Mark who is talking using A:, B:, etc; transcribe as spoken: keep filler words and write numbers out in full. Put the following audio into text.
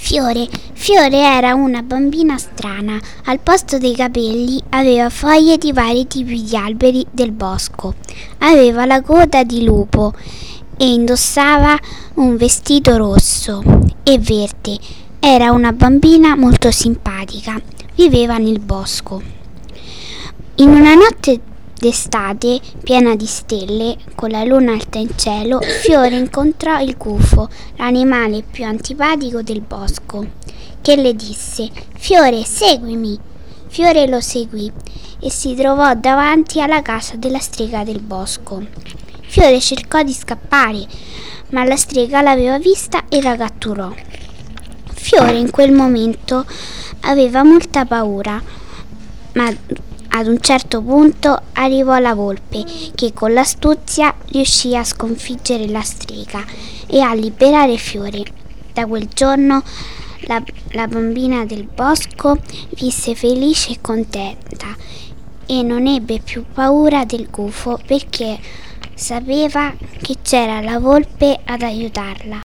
A: Fiore. Fiore era una bambina strana. Al posto dei capelli aveva foglie di vari tipi di alberi del bosco. Aveva la coda di lupo e indossava un vestito rosso e verde. Era una bambina molto simpatica. Viveva nel bosco. In una notte d'estate piena di stelle, con la luna alta in cielo, Fiore incontrò il gufo, l'animale più antipatico del bosco, che le disse: «Fiore, seguimi!» Fiore lo seguì e si trovò davanti alla casa della strega del bosco. Fiore cercò di scappare, ma la strega l'aveva vista e la catturò. Fiore in quel momento aveva molta paura, ma ad un certo punto arrivò la volpe, che con l'astuzia riuscì a sconfiggere la strega e a liberare Fiore. Da quel giorno la, la bambina del bosco visse felice e contenta e non ebbe più paura del gufo, perché sapeva che c'era la volpe ad aiutarla.